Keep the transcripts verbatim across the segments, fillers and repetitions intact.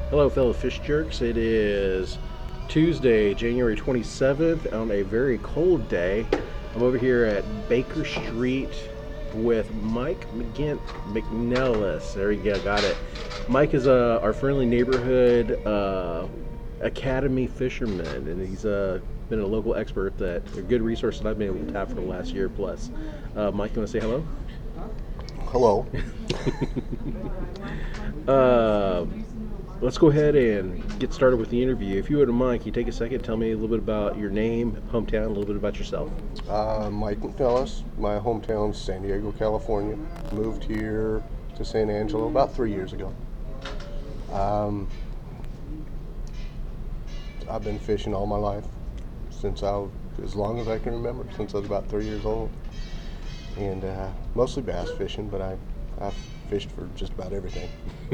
Hello, fellow fish jerks. It is Tuesday, January twenty-seventh, on a very cold day. I'm over here at Baker Street with Mike McGinn McNellis. There you go, got it. Mike is uh, our friendly neighborhood uh, academy fisherman, and he's uh, been a local expert that a good resource that I've been able to tap for the last year plus. Uh, Mike, you want to say hello? Hello. Uh, let's go ahead and get started with the interview. If you wouldn't mind, can you take a second, tell me a little bit about your name, hometown, a little bit about yourself? Uh, Mike McNellis. My hometown's San Diego, California. Moved here to San Angelo about three years ago. Um, I've been fishing all my life since I, as long as I can remember, since I was about three years old, and uh, mostly bass fishing. But I, I've fished for just about everything.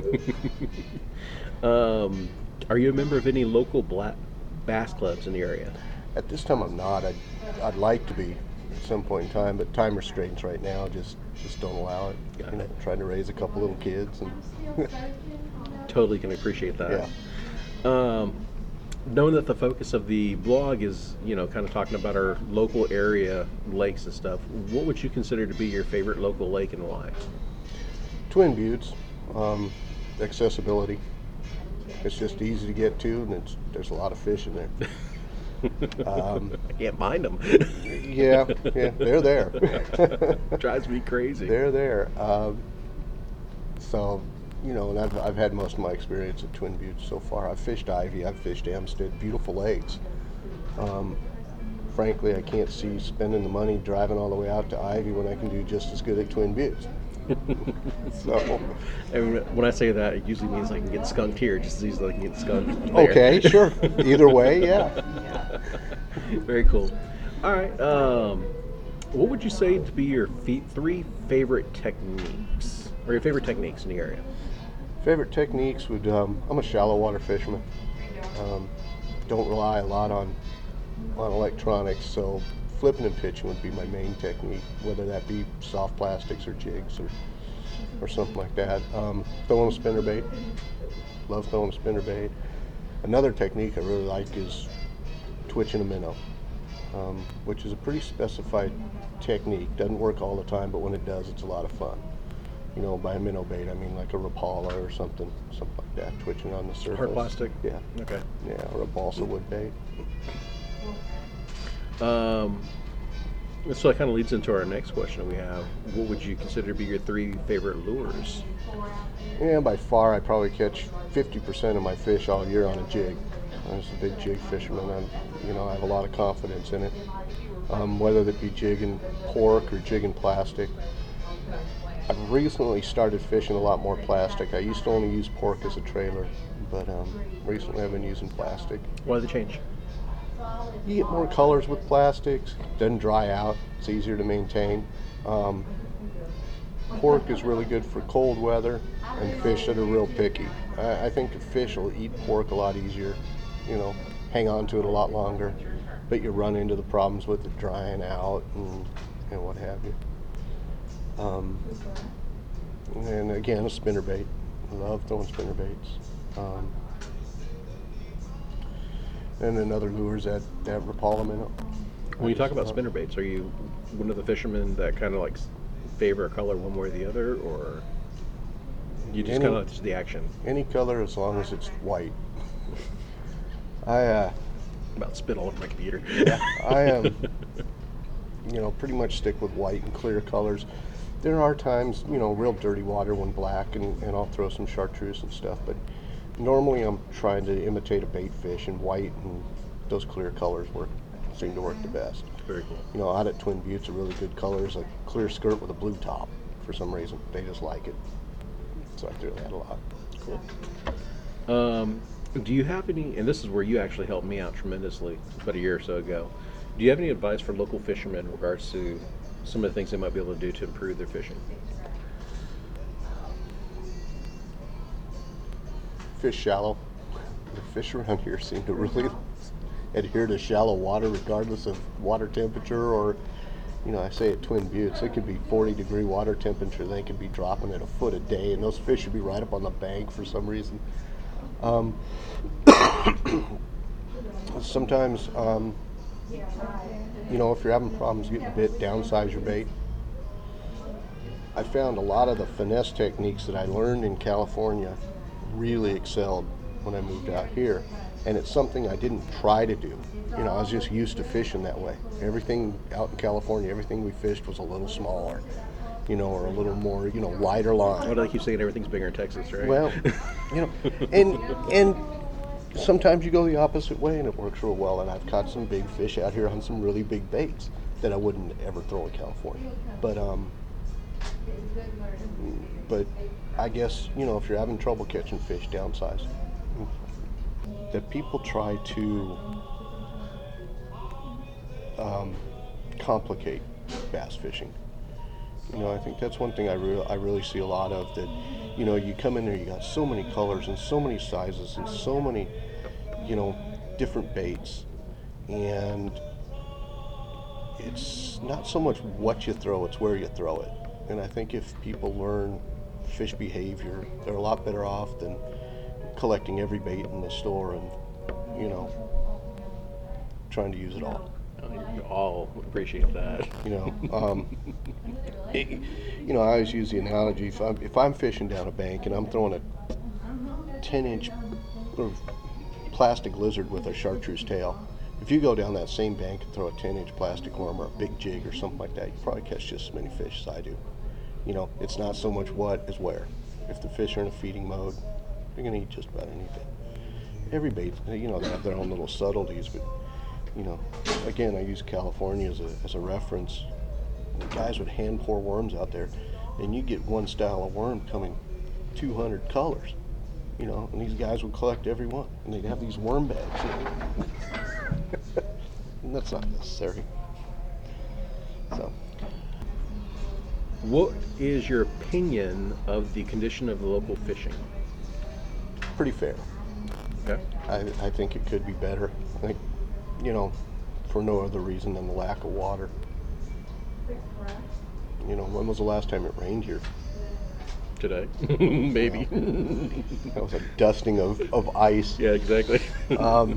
um, are you a member of any local black bass clubs in the area? At this time, I'm not. I'd, I'd like to be at some point in time, but time restraints right now just just don't allow it. Got You know, it. trying to raise a couple little kids and Totally can appreciate that. yeah. Um, knowing that the focus of the blog is, you know, kind of talking about our local area lakes and stuff, what would you consider to be your favorite local lake and why? Twin Buttes, um, accessibility. It's just easy to get to, and it's there's a lot of fish in there. Um, I can't mind them. yeah, yeah, they're there. Drives me crazy. They're there. Um, so, you know, and I've, I've had most of my experience at Twin Buttes so far. I've fished Ivy, I've fished Amstead, beautiful lakes. Um, frankly, I can't see spending the money driving all the way out to Ivy when I can do just as good at Twin Buttes. So, And when I say that, it usually means I can get skunked here just as easily as I can get skunked there. okay, sure. Either way, yeah. Very cool. All right. Um, what would you say to be your fe- three favorite techniques, or your favorite techniques in the area? Favorite techniques would, um, I'm a shallow water fisherman. Um, don't rely a lot on on electronics, so flipping and pitching would be my main technique, whether that be soft plastics or jigs or or something like that. Um, throwing a spinnerbait, love throwing a spinnerbait. Another technique I really like is twitching a minnow, um, which is a pretty specified technique. Doesn't work all the time, but when it does, it's a lot of fun. You know, by a minnow bait, I mean like a Rapala or something, something like that, twitching on the surface. Hard plastic? Yeah, Okay. yeah, or a balsa wood bait. Um, so that kind of leads into our next question we have. What would you consider to be your three favorite lures? Yeah, by far, I probably catch fifty percent of my fish all year on a jig. I'm just a big jig fisherman. I'm, you know, I have a lot of confidence in it. Um, whether that be jigging pork or jigging plastic. I've recently started fishing a lot more plastic. I used to only use pork as a trailer, but um, recently I've been using plastic. Why the change? You get more colors with plastics. Doesn't dry out. It's easier to maintain. Um, pork is really good for cold weather and fish that are real picky. I, I think the fish will eat pork a lot easier, you know, hang on to it a lot longer, but you run into the problems with it drying out and, and what have you. Um, and again, a spinnerbait. I love throwing spinnerbaits. Um, and another lure is that, that Rapala minnow. When you talk about spinnerbaits, are you one of the fishermen that kind of like favor a color one way or the other, or you just Any- kind of just the action? Any color as long as it's white. I uh, About spit all over my computer. yeah, I am. You know, pretty much stick with white and clear colors. There are times, you know, real dirty water when black, and, and I'll throw some chartreuse and stuff. But normally, I'm trying to imitate a bait fish, and white and those clear colors work seem to work the best. Very cool. You know, out at Twin Buttes, a really good color is a clear skirt with a blue top. For some reason, they just like it. So I throw that a lot. Cool. Um, do you have any, and this is where you actually helped me out tremendously about a year or so ago, do you have any advice for local fishermen in regards to some of the things they might be able to do to improve their fishing? Fish shallow. The fish around here seem to really adhere to shallow water regardless of water temperature, or, you know, I say at Twin Buttes, it could be forty degree water temperature, they could be dropping at a foot a day, and those fish should be right up on the bank for some reason. Um, sometimes, um, you know, if you're having problems getting a bit, downsize your bait. I found a lot of the finesse techniques that I learned in California really excelled when I moved out here. And it's something I didn't try to do. You know, I was just used to fishing that way. Everything out in California, everything we fished was a little smaller, you know, or a little more, you know, lighter line. What do they keep saying? Everything's bigger in Texas, right? Well, you know, and and sometimes you go the opposite way and it works real well. And I've caught some big fish out here on some really big baits that I wouldn't ever throw in California. But um, but I guess, you know, if you're having trouble catching fish, downsize. That people try to um, complicate bass fishing. You know, I think that's one thing I really, I really see a lot of. That, you know, you come in there, you got so many colors and so many sizes and so many, you know, different baits, and it's not so much what you throw, it's where you throw it. And I think if people learn fish behavior, they're a lot better off than collecting every bait in the store and, you know, trying to use it all. We all appreciate that. You know, um, it, you know, I always use the analogy, if I'm, if I'm fishing down a bank and I'm throwing a ten inch plastic lizard with a chartreuse tail, if you go down that same bank and throw a ten inch plastic worm or a big jig or something like that, you probably catch just as many fish as I do. You know, it's not so much what as where. If the fish are in a feeding mode, you're going to eat just about anything. Every bait, you know, they have their own little subtleties, but, you know, again, I use California as a, as a reference. Guys would hand pour worms out there, and you get one style of worm coming two hundred colors, you know, and these guys would collect every one, and they'd have these worm bags. And that's not necessary. So. What is your opinion of the condition of the local fishing? Pretty fair. Okay. I, I think it could be better. I think, you know, for no other reason than the lack of water. You know, when was the last time it rained here? Today. Maybe. That was a dusting of, of ice. Yeah, exactly. Um,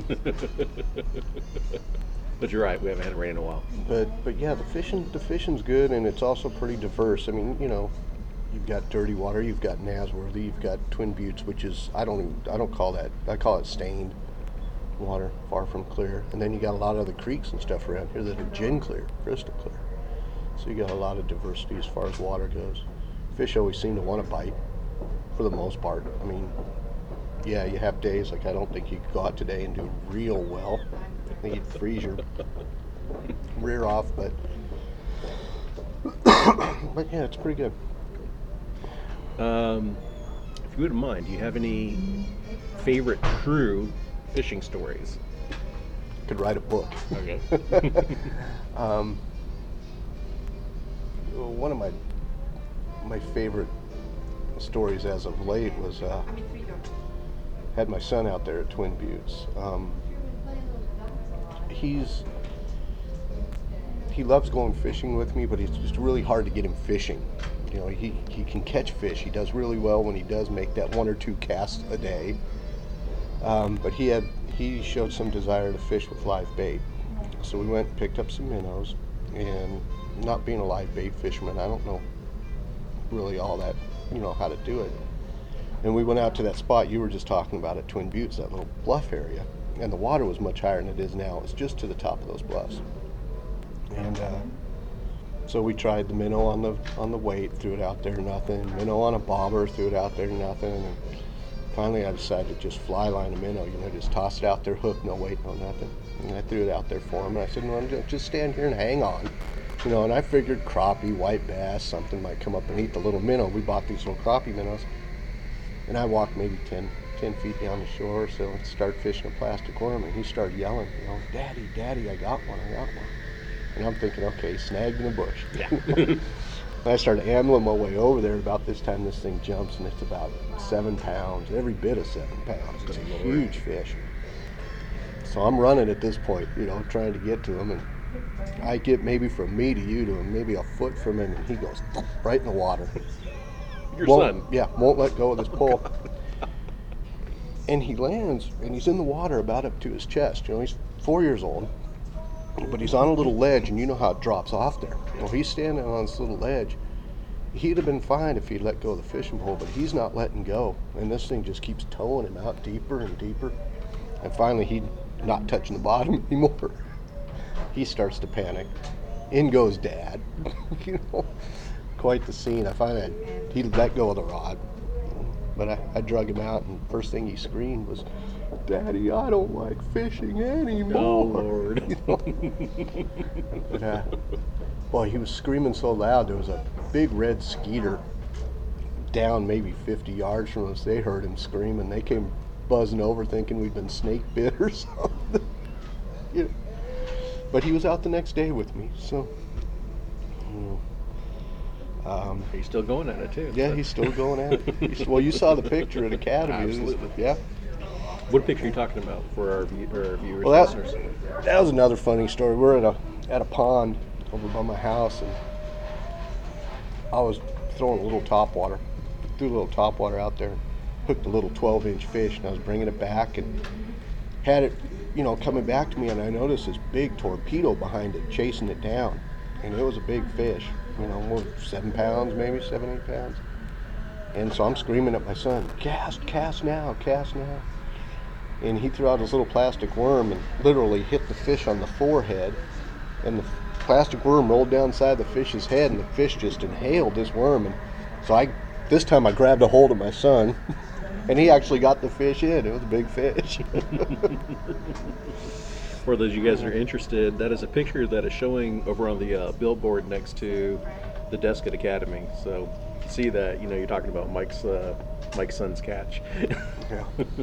but you're right, we haven't had rain in a while. but but yeah, the fishing the fishing's good, and it's also pretty diverse. I mean, you know, you've got Dirty Water, you've got Nasworthy, you've got Twin Buttes, which is I don't even, I don't call that I call it stained water, far from clear. And then you got a lot of the creeks and stuff around here that are gin clear, crystal clear. So you got a lot of diversity as far as water goes. Fish always seem to want to bite, for the most part. I mean, yeah, you have days like I don't think you could go out today and do real well. I think you'd freeze your rear off, but but yeah, it's pretty good. Um, if you wouldn't mind, do you have any favorite true fishing stories? Could write a book. Okay. um, one of my my favorite stories as of late was uh, had my son out there at Twin Buttes. Um, he's he loves going fishing with me, but it's just really hard to get him fishing. You know, he, he can catch fish. He does really well when he does make that one or two casts a day. Um, but he had he showed some desire to fish with live bait. So we went and picked up some minnows, and not being a live bait fisherman, I don't know really all that, you know, how to do it. And we went out to that spot you were just talking about at Twin Buttes, that little bluff area, and the water was much higher than it is now. It's just to the top of those bluffs. And uh, so we tried the minnow on the on the weight, threw it out there, nothing. Minnow on a bobber, threw it out there, nothing. And finally I decided to just fly line a minnow, you know, just toss it out there, hook, no weight, no nothing. And I threw it out there for him, and I said, no, just stand here and hang on. You know, and I figured crappie, white bass, something might come up and eat the little minnow. We bought these little crappie minnows, and I walked maybe ten, ten feet down the shore or so and started fishing a plastic worm, and he started yelling, you know, Daddy, Daddy, I got one, I got one. And I'm thinking, okay, snagged in a bush. Yeah. And I started ambling my way over there. About this time, this thing jumps, and it's about seven pounds, every bit of seven pounds. It's a huge fish. So I'm running at this point, you know, trying to get to him, and I get maybe from me to you to him, maybe a foot from him, and he goes right in the water. Your won't, son? Yeah, won't let go of this pole. And he lands, and he's in the water about up to his chest. You know, he's four years old, but he's on a little ledge, and you know how it drops off there. Well, he's standing on this little ledge. He'd have been fine if he'd let go of the fishing pole, but he's not letting go. And this thing just keeps towing him out deeper and deeper. And finally, he's not touching the bottom anymore. He starts to panic. In goes Dad. You know, quite the scene. I find that he let go of the rod. But I, I drug him out, and first thing he screamed was, "Daddy, I don't like fishing anymore." Oh, Lord. You know? But, uh, boy, he was screaming so loud. There was a big red skeeter down maybe fifty yards from us. They heard him screaming. They came buzzing over thinking we'd been snake bit or something. You know? But he was out the next day with me, so... You know. Um, He's still going at it too. yeah, he's still going at it. He's, well, you saw the picture at Academy. Absolutely. Yeah. What picture are you talking about for our, view, our viewers Well, and that, listeners? that was another funny story. We're at a at a pond over by my house, and I was throwing a little topwater. Threw a little topwater out there, hooked a little twelve inch fish, and I was bringing it back and had it, you know, coming back to me, and I noticed this big torpedo behind it chasing it down, and it was a big fish. You know, more seven pounds, maybe seven, eight pounds. And so I'm screaming at my son, "Cast, cast now, cast now." And he threw out his little plastic worm and literally hit the fish on the forehead. And the plastic worm rolled down inside the fish's head, and the fish just inhaled this worm. And so I, this time I grabbed a hold of my son, and he actually got the fish in. It was a big fish. For those of you guys that are interested, that is a picture that is showing over on the uh, billboard next to the desk at Academy. So you can see that, you know, you're talking about Mike's uh, Mike's son's catch. Yeah.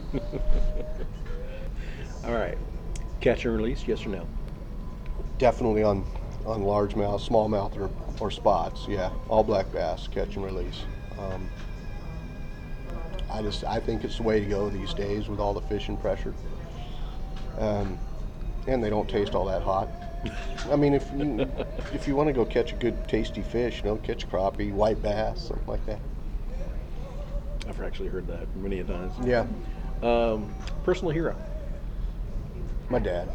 All right, catch and release, yes or no? Definitely on, on largemouth, smallmouth, or, or spots. Yeah, all black bass, catch and release. Um, I just I think it's the way to go these days with all the fishing pressure. Um, and they don't taste all that hot. I mean, if you if you want to go catch a good tasty fish, you know, catch a crappie, white bass, something like that. I've actually heard that many a times. Yeah, Um, personal hero. my dad.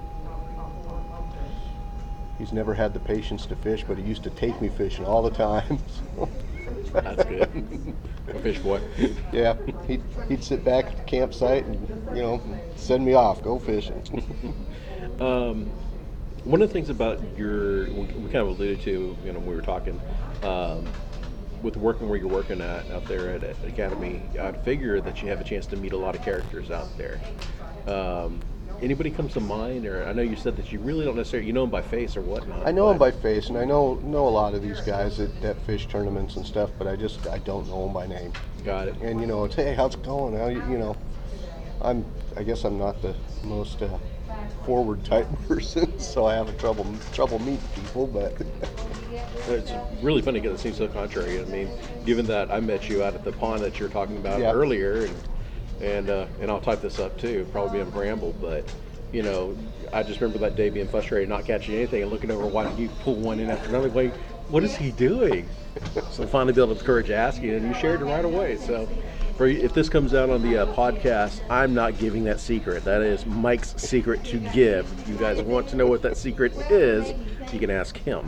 He's never had the patience to fish, but he used to take me fishing all the time. That's good. A fish boy. Yeah, he'd, he'd sit back at the campsite and, you know, send me off, go fishing. Um, one of the things about your, we we kind of alluded to, you know, when we were talking, um, with working where you're working at out there at, at Academy, I'd figure that you have a chance to meet a lot of characters out there. Um, anybody comes to mind, or I know you said that you really don't necessarily, you know them by face or whatnot. I know them but- by face, and I know know a lot of these guys at, at fish tournaments and stuff, but I just, I don't know them by name. Got it. And, you know, it's, hey, how's it going? How, you you know, I'm, I guess I'm not the most uh, forward type person, so I have a trouble, trouble meeting people, but... It's really funny because it seems so contrary. I mean, given that I met you out at the pond that you were talking about Yeah. earlier, and and uh, and I'll type this up too, probably being bramble, but you know, I just remember that day being frustrated, not catching anything, and looking over, watching you pull one in after another. Like, what is he doing? So finally, built up the courage to ask you, and you shared it right away. So, for if this comes out on the uh, podcast, I'm not giving that secret. That is Mike's secret to give. If you guys want to know what that secret is, you can ask him.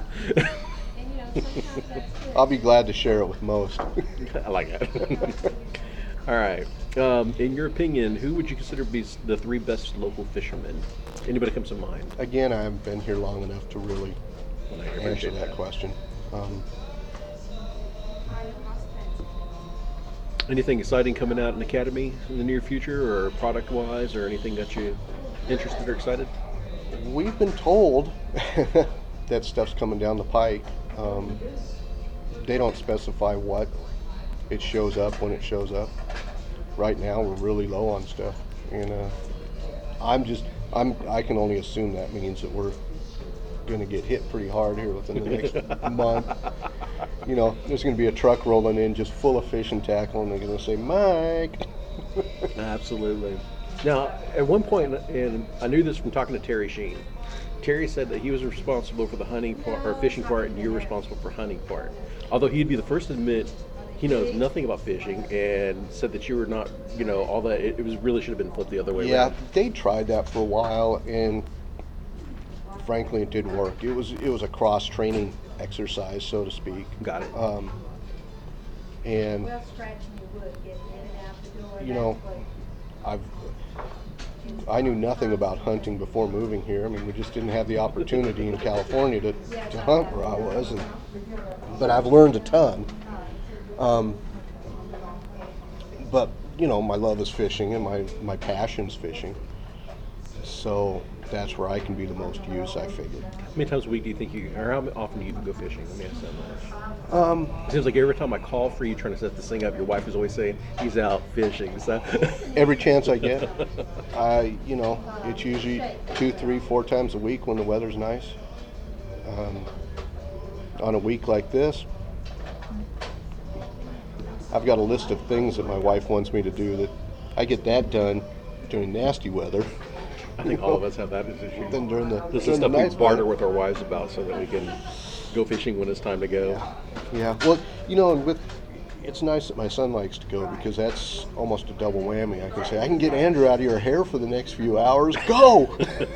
I'll be glad to share it with most. I like that. All right. Um, in your opinion, who would you consider to be the three best local fishermen? Anybody comes to mind? Again, I haven't been here long enough to really Well, I answer appreciate that question. Um, Anything exciting coming out in Academy in the near future, or product-wise, or anything that you interested or excited? we've been told that stuff's coming down the pike. Um, they don't specify what. It shows up when it shows up. Right now, we're really low on stuff, and uh, I'm just I'm I can only assume that means that we're going to get hit pretty hard here within the next month. You know, there's going to be a truck rolling in just full of fishing tackle, and they're going to say, "Mike." Absolutely. Now, at one point, and I knew this from talking to Terry Sheen, Terry said that he was responsible for the hunting part, or fishing part, and you're responsible for hunting part. Although he'd be the first to admit he he knows nothing about fishing and said that you were not, you know, all that. It, it was really should have been flipped the other way Yeah, around. they tried that for a while, and frankly, it didn't work. It was it was a cross training exercise, so to speak. Got it. Um, and Well, scratching your wood, getting in and out the door. you know, I've I knew nothing about hunting before moving here. I mean, we just didn't have the opportunity in California to, to hunt where I was, and but I've learned a ton. Um, but you know, my love is fishing, and my my passion's fishing. So that's where I can be the most use, I figured. How many times a week do you think you, or how often do you go fishing? Let me ask that much. Um, It seems like every time I call for you trying to set this thing up, your wife is always saying he's out fishing. So every chance I get, I you know, it's usually two, three, four times a week when the weather's nice. Um, on a week like this, I've got a list of things that my wife wants me to do that I get that done during nasty weather. I think all of us have that issue. Then during the This is during the stuff we nice barter weather. with our wives about so that we can go fishing when it's time to go. Yeah, well, you know, and with it's nice that my son likes to go because that's almost a double whammy. I can say I can get Andrew out of your hair for the next few hours. Go.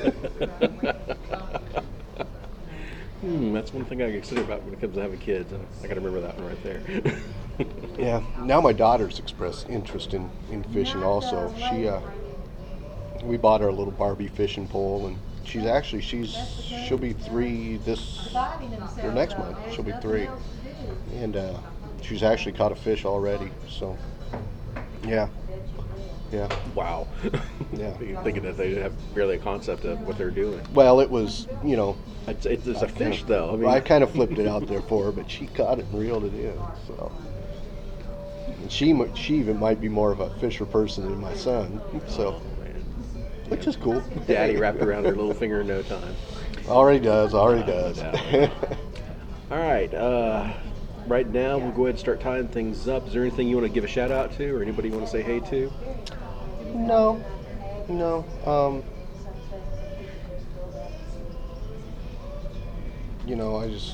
Hmm, that's one thing I consider about when it comes to having kids. I got to remember that one right there. Yeah. Now my daughter's expressed interest in, in fishing also. She uh, we bought her a little Barbie fishing pole, and she's actually she's she'll be three this or next month. She'll be three, and uh, she's actually caught a fish already. So yeah, yeah. Wow. Yeah. You're thinking that they have barely a concept of what they're doing. Well, it was you know It's, it's, it's a fish, though. I mean, I kind of flipped it out there for her, but she caught it and reeled it in. So and she mi- she even might be more of a fisher person than my son. So which is cool. Daddy wrapped around her little finger in no time. Already does. Already does. All right. Uh, right now, we'll go ahead and start tying things up. Is there anything you want to give a shout out to, or anybody you want to say hey to? No, no. Um, you know, I just,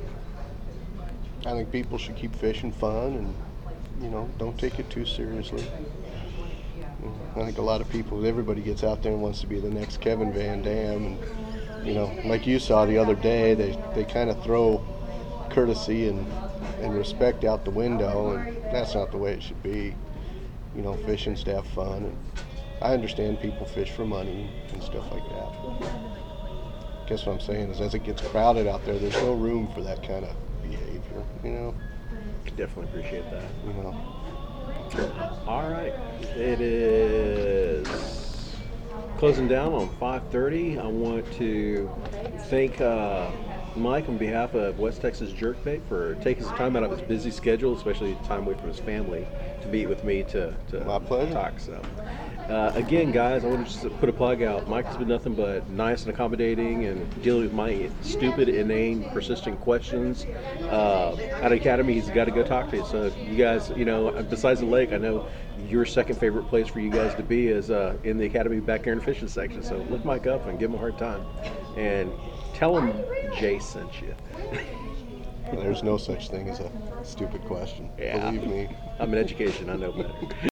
I think people should keep fishing fun and, you know, don't take it too seriously. I think a lot of people, everybody gets out there and wants to be the next Kevin Van Dam, and you know, like you saw the other day, they they kind of throw courtesy and and respect out the window, and that's not the way it should be. You know, fishing's to have fun, and I understand people fish for money and stuff like that. Guess what I'm saying is, as it gets crowded out there, there's no room for that kind of behavior. You know, Definitely appreciate that. you know. All right. It is closing down on five thirty. I want to thank uh, Mike on behalf of West Texas Jerkbait for taking some time out of his busy schedule, especially time away from his family, to meet with me to, to My pleasure. talk. So, uh, again, guys, I want to just put a plug out. Mike has been nothing but nice and accommodating and dealing with my stupid, inane, persistent questions. Uh, at Academy, he's got to go talk to you. So, you guys, you know, besides the lake, I know your second favorite place for you guys to be is uh, in the Academy back there in the fishing section. So, look Mike up and give him a hard time. And tell him Jay sent you. There's no such thing as a stupid question. Yeah. Believe me. I'm in education. I know better.